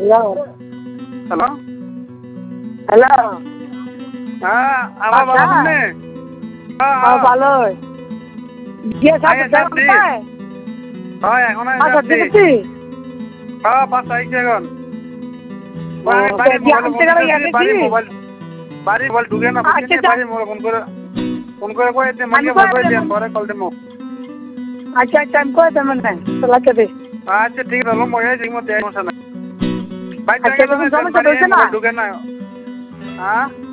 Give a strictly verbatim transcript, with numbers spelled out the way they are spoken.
Hello hello hello হ্যাঁ আমার আচ্ছা। বাবা শুননে হ্যাঁ হ্যাঁ ভালো গিয়ে সাথে আচ্ছা, যাচ্ছি। হ্যাঁ এখন আমি আচ্ছা যাচ্ছি দেখেছি হ্যাঁ পাঁচ আইছি এখন ও, আমি বাড়ি তো মোবাইল আনতে ফোন গেলে দিতেছি বাড়ি গেছি। মোবাইল বাড়ি মোবাইল ঢুকে না বুঝছি আচ্ছা, নি বাড়ি মোবাইল ফোন করে ফোন করে কয়ে দিন আমি মাকে কয়ে ফোন করে দেবো। দিন পরে কল দেবো আচ্ছা আচ্ছা আমি কয়ে দেবো না চলাকে দে আচ্ছা ঠিক আছে হলো মই ঠিক মতো সমস্যা নাই বাইরে আচ্ছা গেলে তুমি সমস্যা বাড়ি হয়েছে না মোবাইল ঢুকে না হ্যাঁ